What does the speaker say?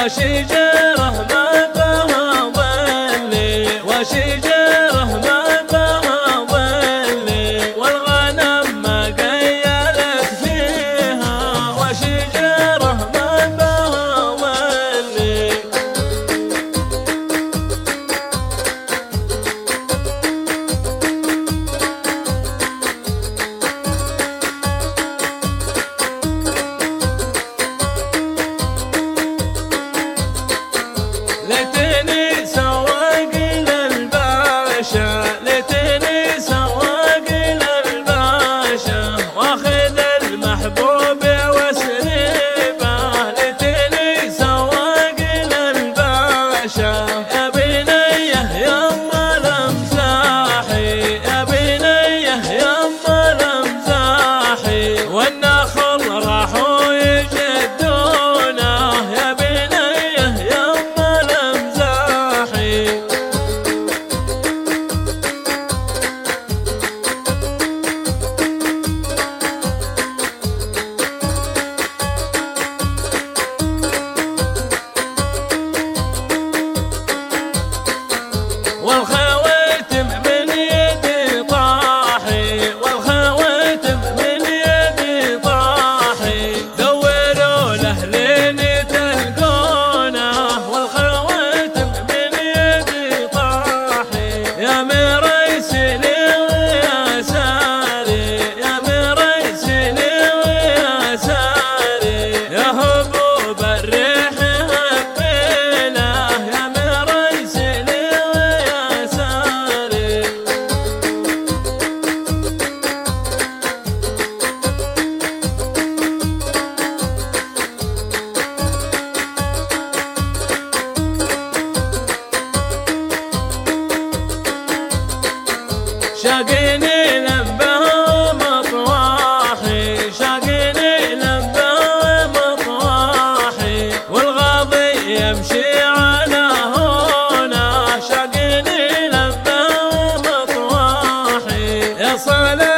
وشجره ما بها ظلي وشجره ما بها ظلي والغنم ما قيلت فيها وشجره ما بها ظلي ليتني سواق للباشا ليتني سواق للباشا واخذ المحبوب وسريبه ليتني سواق للباشا يا بنيه يما الامزاحي يا بنيه يما الامزاحي والنخل راحوا يجدونه يا بنيه يما الامزاحي والخواتم من يدي طاحي والخواتم من يدي طاحي دوروا له لين تلقونه والخواتم من يدي طاحي يا مريسلي ويا ساري يا مريسلي ويا ساري يا هبوب الريح هبيله يا مريسلي ويا ساري شاقيني لمبه مطواحي شاقيني لمبه مطواحي والغاضي يمشي على هونه شاقيني لمبه مطواحي يا صلاة